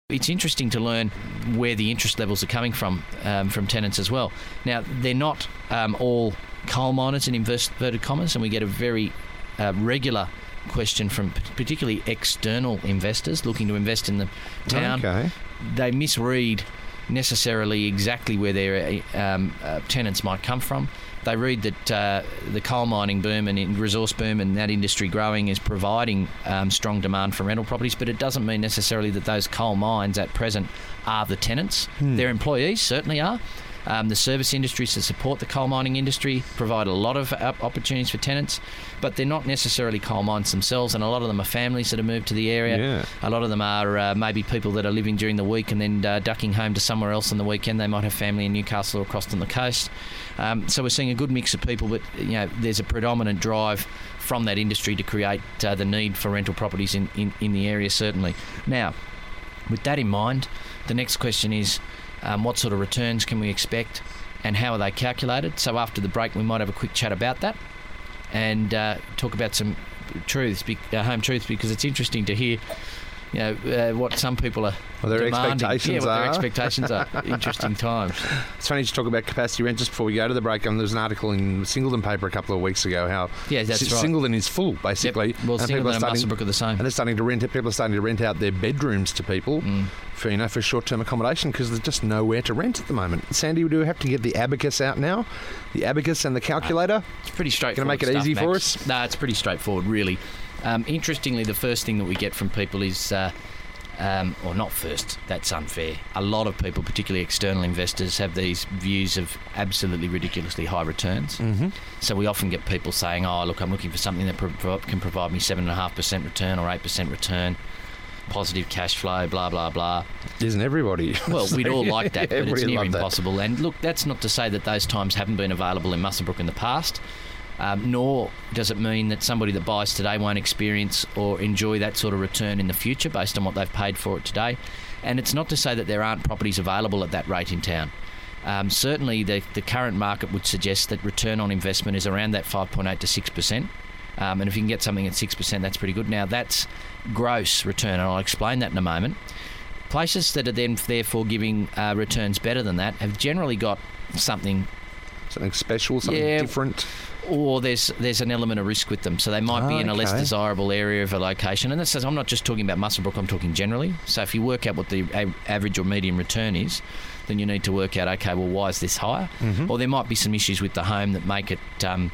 It's interesting to learn where the interest levels are coming from tenants as well. Now, they're not all coal miners in inverted commas, and we get a very regular question from particularly external investors looking to invest in the town. Okay. They misread necessarily exactly where their tenants might come from. They read that the coal mining boom and resource boom and that industry growing is providing strong demand for rental properties, but it doesn't mean necessarily that those coal mines at present are the tenants. Their employees certainly are. The service industries that support the coal mining industry provide a lot of opportunities for tenants, but they're not necessarily coal mines themselves, and a lot of them are families that have moved to the area. Yeah. A lot of them are maybe people that are living during the week and then ducking home to somewhere else on the weekend. They might have family in Newcastle or across on the coast. So we're seeing a good mix of people, but there's a predominant drive from that industry to create the need for rental properties in the area, certainly. Now, with that in mind, the next question is, what sort of returns can we expect and how are they calculated? So after the break, we might have a quick chat about that and talk about some truths, home truths, because it's interesting to hear what some people are demanding. Expectations their expectations are. Interesting times. It's funny to talk about capacity rent just before we go to the break. There was an article in the Singleton paper a couple of weeks ago how that's right. Singleton is full, basically. Yep. Well, Singleton and Muswellbrook are the same. And they're starting to rent it. People are starting to rent out their bedrooms to people for short-term accommodation because there's just nowhere to rent at the moment. Sandy, do we have to get the abacus out now? The abacus and the calculator? It's pretty straightforward. Going to make it easy for us? No, it's pretty straightforward, really. Interestingly, the first thing that we get from people is, or not first, that's unfair. A lot of people, particularly external investors, have these views of absolutely ridiculously high returns. Mm-hmm. So we often get people saying, look, I'm looking for something that can provide me 7.5% return or 8% return, positive cash flow, blah, blah, blah. Isn't everybody? Well, we'd all like that, but it's near impossible. That. And look, that's not to say that those times haven't been available in Muswellbrook in the past. Nor does it mean that somebody that buys today won't experience or enjoy that sort of return in the future based on what they've paid for it today. And it's not to say that there aren't properties available at that rate in town. Certainly, the current market would suggest that return on investment is around that 5.8 to 6%. And if you can get something at 6%, that's pretty good. Now, that's gross return, and I'll explain that in a moment. Places that are then therefore giving returns better than that have generally got something special, something different. Or there's an element of risk with them. So they might be in a less desirable area of a location. And this says, I'm not just talking about Muswellbrook, I'm talking generally. So if you work out what the average or median return is, then you need to work out, okay, well, why is this higher? Mm-hmm. Or there might be some issues with the home that make it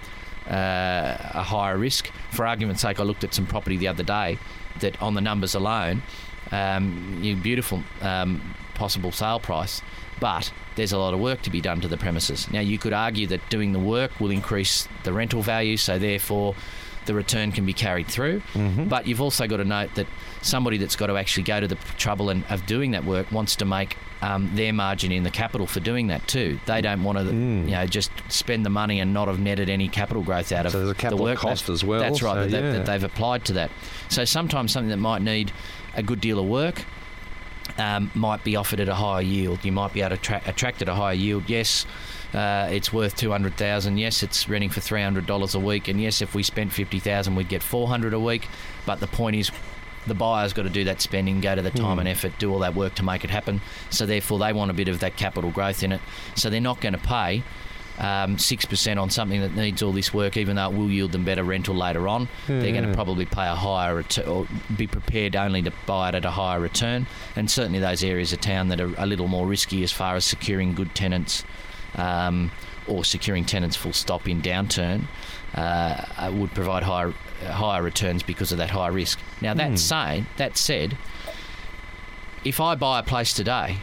a higher risk. For argument's sake, I looked at some property the other day that on the numbers alone, beautiful possible sale price, but there's a lot of work to be done to the premises. Now, you could argue that doing the work will increase the rental value, so therefore the return can be carried through. Mm-hmm. But you've also got to note that somebody that's got to actually go to the trouble of doing that work wants to make their margin in the capital for doing that too. They don't want to just spend the money and not have netted any capital growth out of the work. So there's a capital cost as well. That's right, that they've applied to that. So sometimes something that might need a good deal of work might be offered at a higher yield. You might be able to attract at a higher yield. Yes, it's worth $200,000. Yes, it's renting for $300 a week. And yes, if we spent $50,000, we'd get $400 a week. But the point is, the buyer's got to do that spending, go to the time and effort, do all that work to make it happen. So therefore, they want a bit of that capital growth in it. So they're not going to pay 6% on something that needs all this work, even though it will yield them better rental later on. They're going to probably pay a higher return, or be prepared only to buy it at a higher return. And certainly those areas of town that are a little more risky as far as securing good tenants or securing tenants full stop in downturn would provide higher returns because of that high risk. Now, that said, if I buy a place today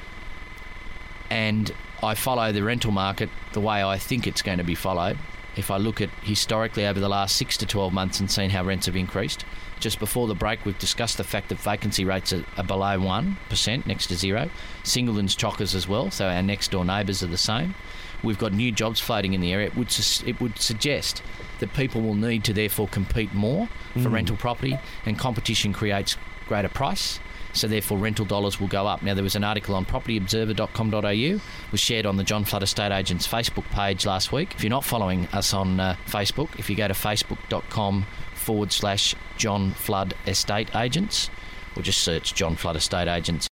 and I follow the rental market the way I think it's going to be followed, if I look at historically over the last 6 to 12 months and seen how rents have increased, just before the break we've discussed the fact that vacancy rates are below 1%, next to zero. Singleton's chockers as well, so our next door neighbours are the same. We've got new jobs floating in the area. It would suggest that people will need to therefore compete more for rental property, and competition creates greater price. So therefore rental dollars will go up. Now, there was an article on propertyobserver.com.au, was shared on the John Flood Estate Agents Facebook page last week. If you're not following us on Facebook, if you go to facebook.com/John Flood Estate Agents, or just search John Flood Estate Agents,